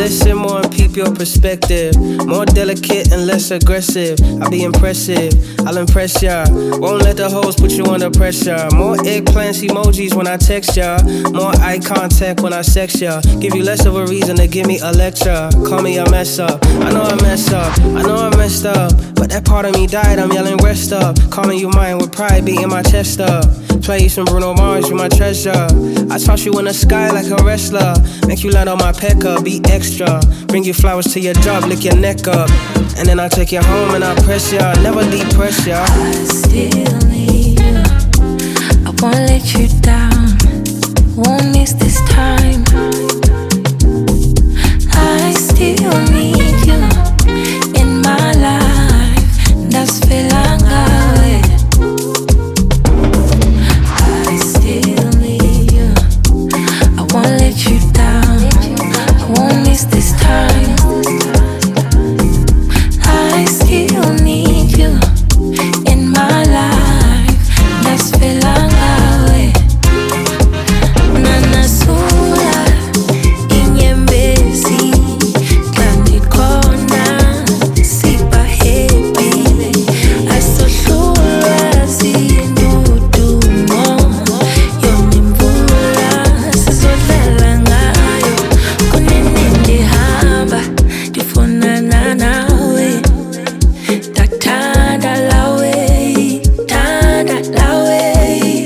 listen more and peep your perspective. More delicate and less aggressive. I'll be impressive, I'll impress ya. Won't let the hoes put you under pressure. More eggplants emojis when I text ya. More eye contact when I sex ya. Give you less of a reason to give me a lecture. Call me a mess up, I know I mess up, I know I messed up. But that part of me died, I'm yelling rest up. Calling you mine with pride, beating my chest up. Play you some Bruno Mars, you my treasure. I toss you in the sky like a wrestler. Make you land on my pecker, be extra. Bring you flowers to your job, lick your neck up. And then I take you home and I press ya. Never depress ya. I still need you. I won't let you down. Won't miss this time. I still need you in my life. That's feeling away. I still need you. I won't let you down. I won't miss this time. I still need you in my life. That's feeling away. Nana sula inyembezi kandi kona sipa happy. I so sure zindudumo yonimvula sizodlala ngayo kunene ndihamba ndifunana nawe. Tathanda lawe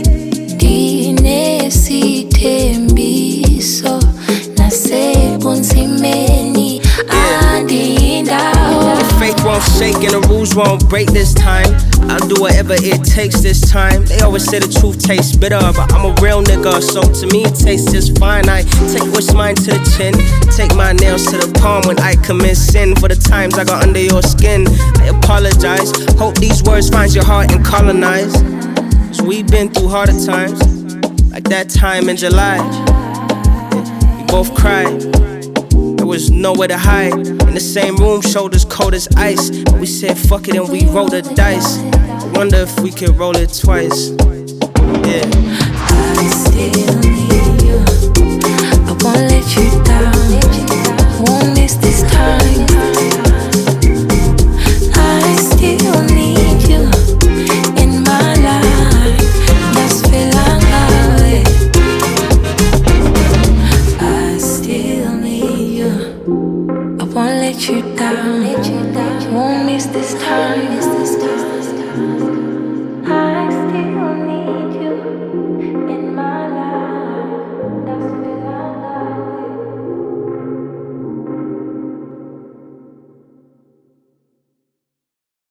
ndinesithembiso nasebunzimeni andindawo. The faith won't shake and the rules won't break this time. I'll do whatever it takes this time. They always say the truth tastes bitter, but I'm a real nigga, so to me it tastes just fine. I take what's mine to the chin, take my nails to the palm when I commit sin. For the times I got under your skin, I apologize. Hope these words find your heart and colonize. Cause we've been through harder times, like that time in July. We both cried, there was nowhere to hide. In the same room, shoulders cold as ice. But we said fuck it and we rolled the dice. I wonder if we could roll it twice. Yeah.